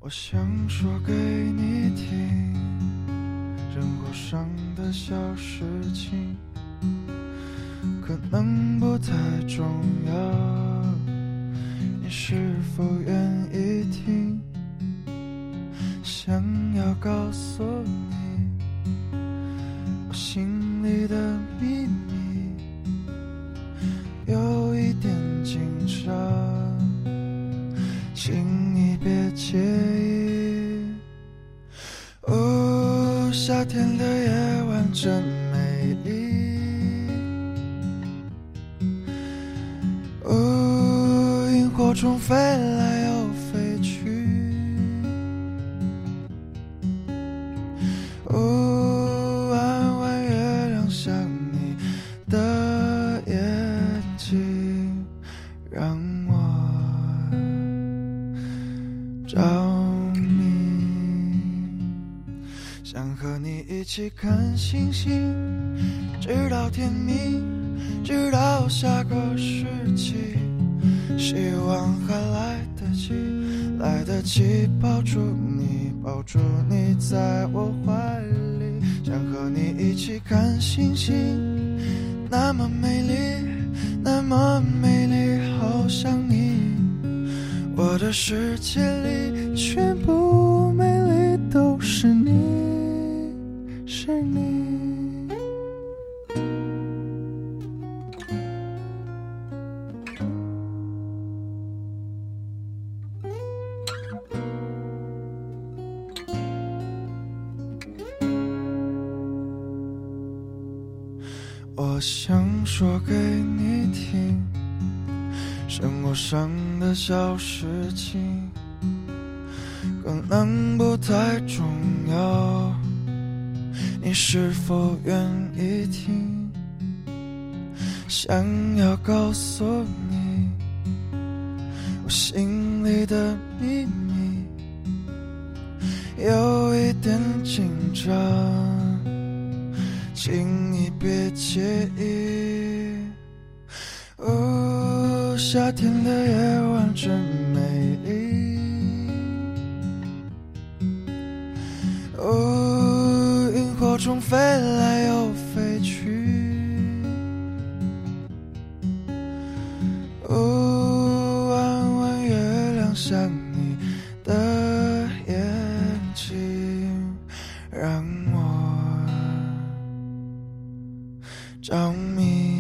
我想说给你听，生活上的小事情，可能不太重要，你是否愿意听？想要告诉你，我心里的秘密，有一点紧张，请你别介意。哦，夏天的夜晚真美丽。哦，萤火虫飞来又飞去。哦，弯弯月亮像你的眼睛，让我着迷。想和你一起看星星，直到天明，直到下个世纪。希望还来得及，来得及抱住你，抱住你在我怀里。想和你一起看星星，那么美丽，那么美丽，好想你。我的世界里全部美丽都是你，是你。我想说给你听，生活上的小事情，可能不太重要，你是否愿意听？想要告诉你，我心里的秘密，有一点紧张，请你别介意。哦，夏天的夜晚真美丽。哦，萤火虫飞来又飞去。哦，弯弯月亮像你的眼睛，让我着迷。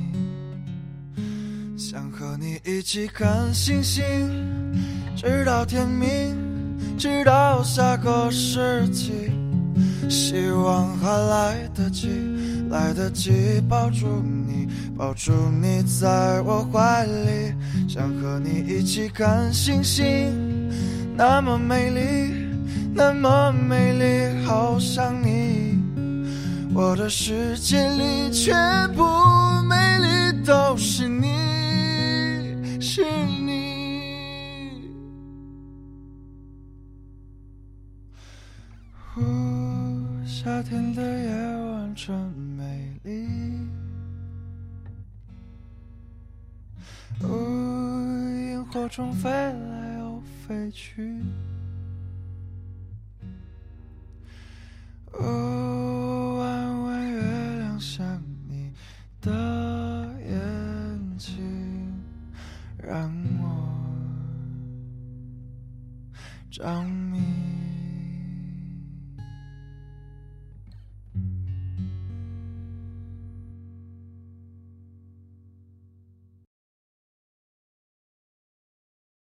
想和你一起看星星，直到天明，直到下个世纪。希望还来得及，来得及抱住你，抱住你在我怀里。想和你一起看星星，那么美丽，那么美丽，好想你。我的世界里全部美丽都是你，是你。夏天的夜晚真美丽。萤火虫飞来又飞去。弯弯月亮像你的眼睛，让我着迷。